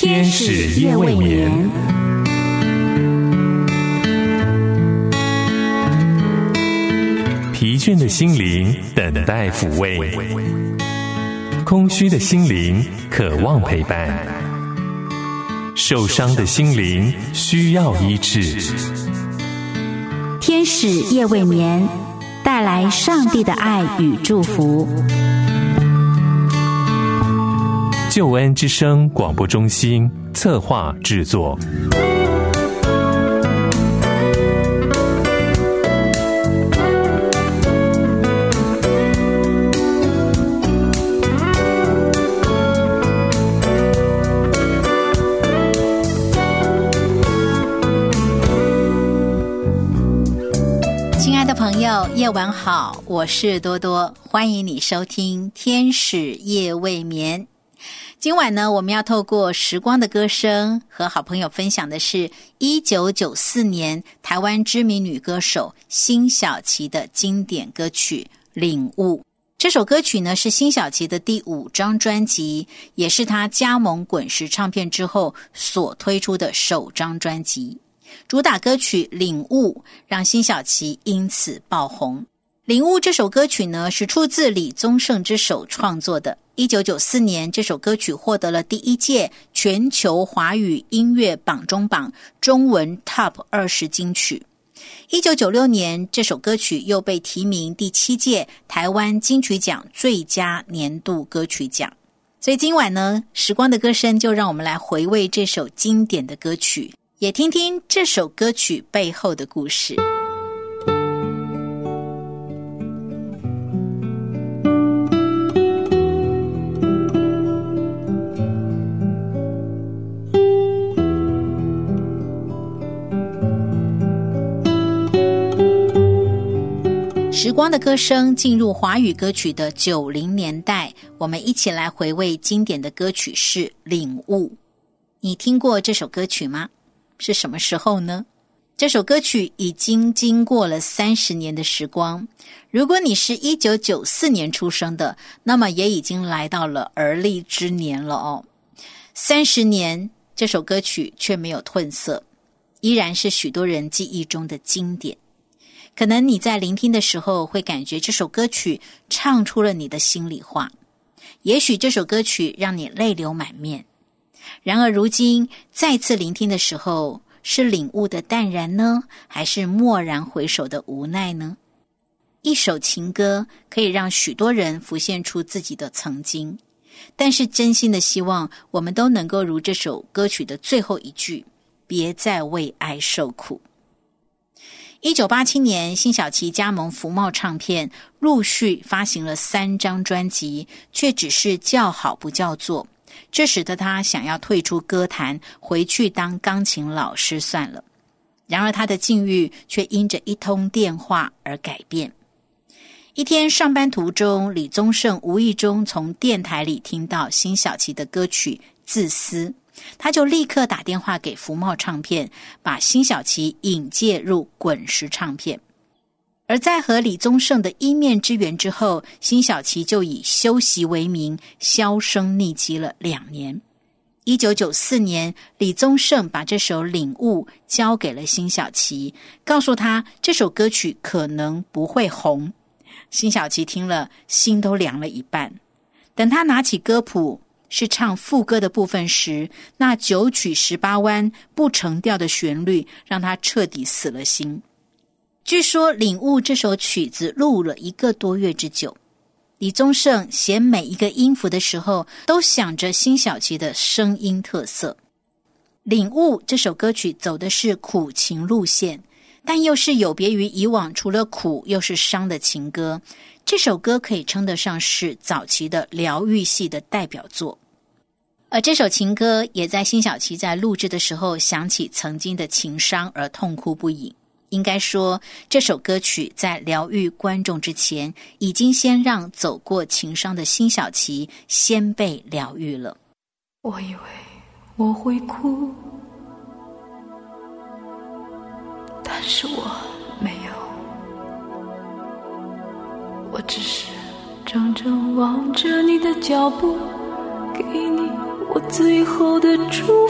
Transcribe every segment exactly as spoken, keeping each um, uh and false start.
天使夜未眠，疲倦的心灵等待抚慰，空虚的心灵渴望陪伴，受伤的心灵需要医治。 天使夜未眠，带来上帝的爱与祝福。 救恩之声广播中心策划制作。 亲爱的朋友，夜晚好，我是多多，欢迎你收听天使夜未眠。今晚呢，我们要透过时光的歌声和好朋友分享的是一九九四年台湾知名女歌手辛晓琪的经典歌曲《领悟》。这首歌曲呢是辛晓琪的第五张专辑，也是她加盟滚石唱片之后所推出的首张专辑。主打歌曲《领悟》让辛晓琪因此爆红。《领悟》这首歌曲呢是出自李宗盛之手创作的。一九九四年，这首歌曲获得了第一届全球华语音乐榜中榜中文 Top 二十金曲。一九九六年，这首歌曲又被提名第七届台湾金曲奖最佳年度歌曲奖。所以今晚呢，时光的歌声就让我们来回味这首经典的歌曲，也听听这首歌曲背后的故事。时光的歌声进入华语歌曲的九零年代，我们一起来回味经典的歌曲是《领悟》。你听过这首歌曲吗？是什么时候呢？这首歌曲已经经过了三十年的时光。如果你是一九九四年出生的，那么也已经来到了而立之年了哦。三十年，这首歌曲却没有褪色，依然是许多人记忆中的经典。可能你在聆听的时候会感觉这首歌曲唱出了你的心里话，也许这首歌曲让你泪流满面。然而如今再次聆听的时候，是领悟的淡然呢，还是蓦然回首的无奈呢？一首情歌可以让许多人浮现出自己的曾经，但是真心的希望我们都能够如这首歌曲的最后一句，别再为爱受苦。一九八七年，辛晓琪加盟福茂唱片，陆续发行了三张专辑，却只是叫好不叫座，这使得他想要退出歌坛，回去当钢琴老师算了。然而他的境遇却因着一通电话而改变。一天上班途中，李宗盛无意中从电台里听到辛晓琪的歌曲《自私》，他就立刻打电话给福茂唱片，把辛晓琪引介入滚石唱片。而在和李宗盛的一面之缘之后，辛晓琪就以休息为名销声匿迹了两年。一九九四年，李宗盛把这首《领悟》交给了辛晓琪，告诉他这首歌曲可能不会红。辛晓琪听了，心都凉了一半。等他拿起歌谱是唱副歌的部分时，那九曲十八弯不成调的旋律让他彻底死了心。据说《领悟》这首曲子录了一个多月之久，李宗盛写每一个音符的时候都想着辛晓琪的声音特色。《领悟》这首歌曲走的是苦情路线，但又是有别于以往除了苦又是伤的情歌。这首歌可以称得上是早期的疗愈系的代表作。而这首情歌也在辛晓琪在录制的时候想起曾经的情伤而痛哭不已。应该说，这首歌曲在疗愈观众之前，已经先让走过情伤的辛晓琪先被疗愈了。 我以为我会哭，但是我没有，我只是怔怔望着你的脚步，给你我最后的祝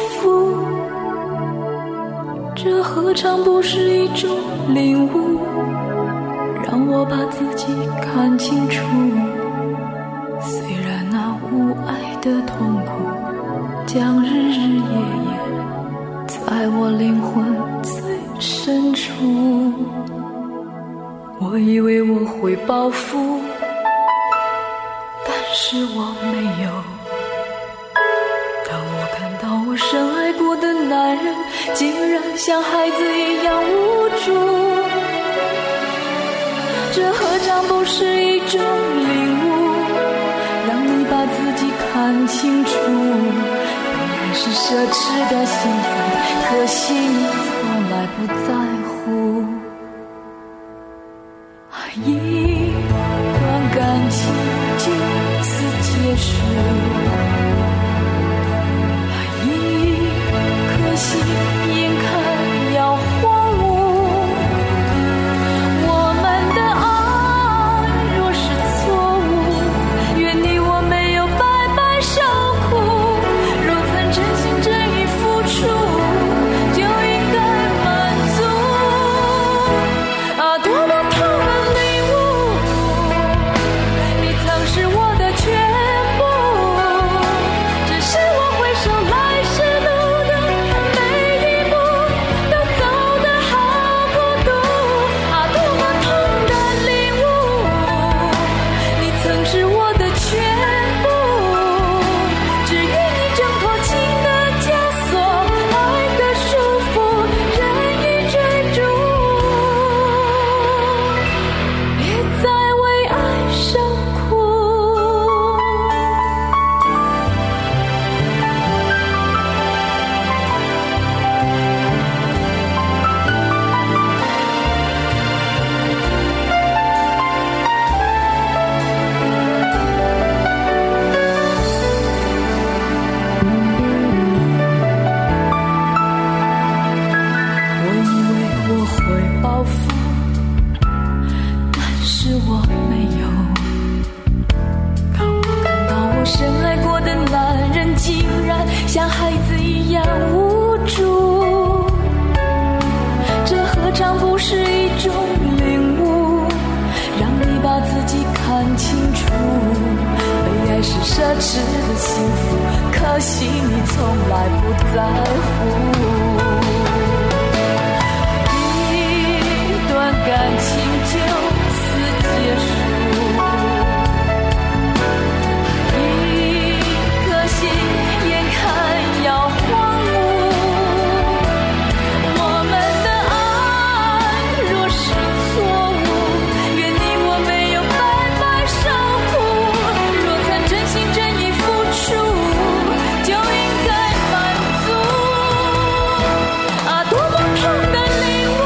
何尝不是一种领悟，让我把自己看清楚。虽然那无爱的痛苦将日日夜夜在我灵魂最深处，我以为我会报复，但是我没有。当我看到我深爱过的男人竟然像孩子一样无助，这何尝不是一种领悟，让你把自己看清楚。本来是奢侈的幸福，可惜你从来不在乎。一段感情就此结束，一颗心眼看要荒芜。我们的爱若是错误，愿你我没有白白受苦。若曾真心真意付出，就应该满足。啊，多么痛的领悟，你曾是我的全部，只是我回首来时路的每一步都走得好孤独。啊，多么痛的领悟，你曾是我的全部，只愿你挣脱情的枷锁，爱的束缚，任意追逐。别再为爱受苦。我以为我会报复，但是我没有。当我看到我深爱过的男人竟然像孩子一样无助，这何尝不是一种领悟，让你把自己看清楚。被爱是奢侈的幸福，可惜你从来不在乎。一段感情就此结束，一颗心眼看要荒芜。我们的爱若是错误，愿你我没有白白受苦。若曾真心真意付出，就应该满足。啊，多么痛的领悟，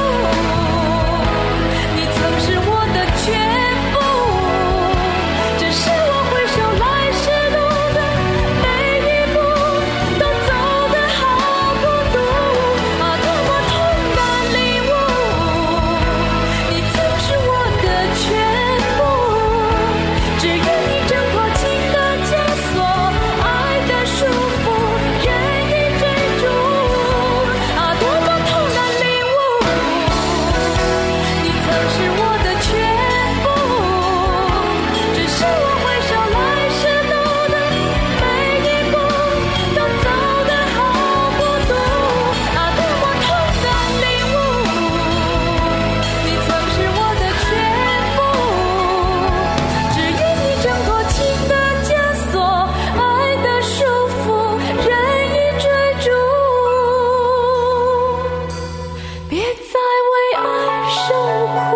你曾是我的全部，只是我回首来时路的每一步都走得好孤独。啊，多么痛的领悟，你曾是我的全部，只愿你挣脱情的枷锁，爱的束缚，任意追逐。啊，多么痛的领悟，你曾是我的全部，只是我回首来时路的每一步都走得好孤独。啊，多么痛的领悟，你曾是我的全部，只愿你挣脱情的枷锁，爱的束缚，任意追逐。别再为爱受苦。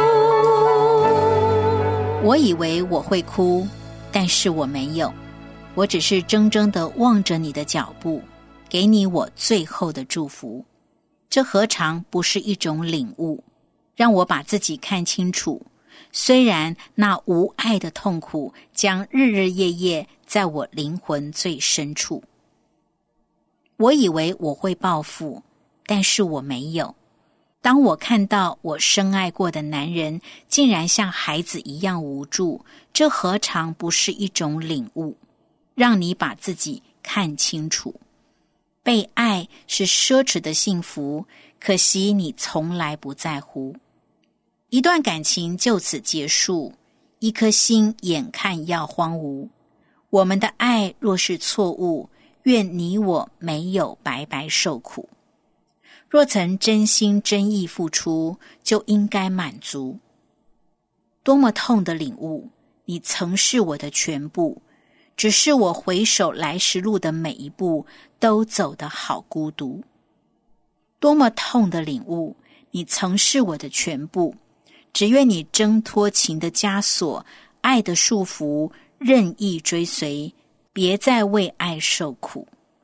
我以为我会哭，但是我没有。我只是怔怔地望着你的脚步，给你我最后的祝福。这何尝不是一种领悟，让我把自己看清楚。虽然那无爱的痛苦将日日夜夜在我灵魂最深处。我以为我会报复，但是我没有。当我看到我深爱过的男人竟然像孩子一样无助，这何尝不是一种领悟，让你把自己看清楚。被爱爱是奢侈的幸福，可惜你从来不在乎。一段感情就此结束，一颗心眼看要荒芜。我们的爱若是错误，愿你我没有白白受苦。若曾真心真意付出，就应该满足。多么痛的领悟，你曾是我的全部，只是我回首来时路的每一步，都走得好孤独。多么痛的领悟，你曾是我的全部，只愿你挣脱情的枷锁，爱的束缚，任意追随，别再为爱受苦。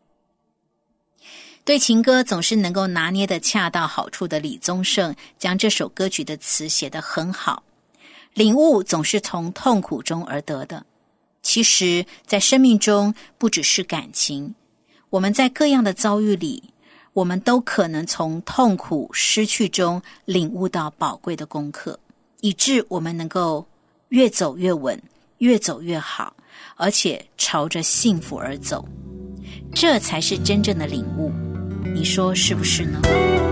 对情歌总是能够拿捏得恰到好处的李宗盛，将这首歌曲的词写得很好。领悟总是从痛苦中而得的。其实在生命中不只是感情，我们在各样的遭遇里，我们都可能从痛苦失去中领悟到宝贵的功课，以致我们能够越走越稳，越走越好，而且朝着幸福而走。这才是真正的领悟，你说是不是呢？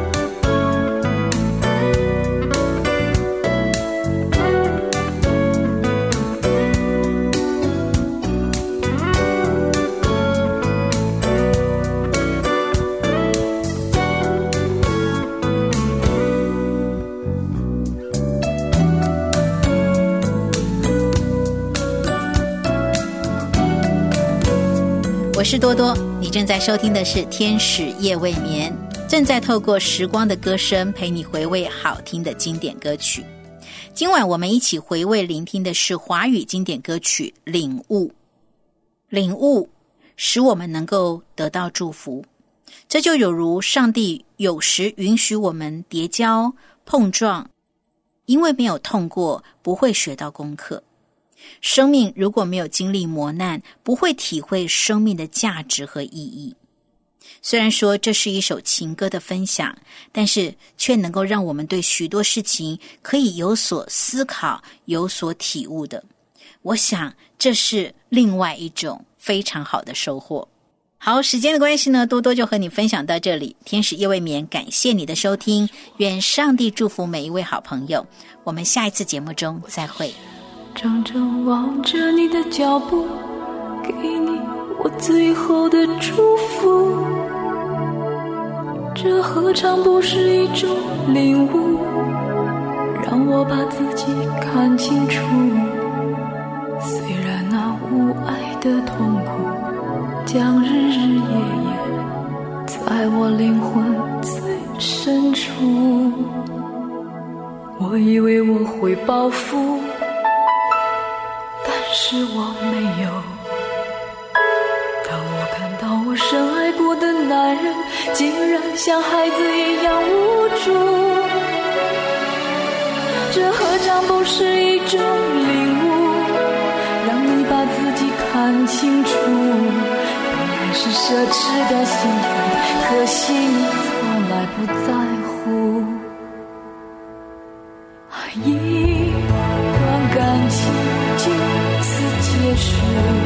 我是多多，你正在收听的是天使夜未眠，正在透过时光的歌声陪你回味好听的经典歌曲。今晚我们一起回味聆听的是华语经典歌曲《领悟》。领悟使我们能够得到祝福，这就有如上帝有时允许我们跌跤碰撞，因为没有痛过，不会学到功课。生命如果没有经历磨难，不会体会生命的价值和意义。虽然说这是一首情歌的分享，但是却能够让我们对许多事情可以有所思考，有所体悟的。我想这是另外一种非常好的收获。好，时间的关系呢，多多就和你分享到这里。天使夜未眠，感谢你的收听，愿上帝祝福每一位好朋友。我们下一次节目中再会。 怔怔望着你的脚步，给你我最后的祝福。这何尝不是一种领悟，让我把自己看清楚。虽然那无爱的痛苦将日日夜夜在我灵魂最深处，我以为我会报复，但是我没有。当我看到我深爱过的男人竟然像孩子一样无助，这何尝不是一种领悟，让你把自己看清楚。本来是奢侈的幸福，可惜你从来不在乎。一段感情就此结束，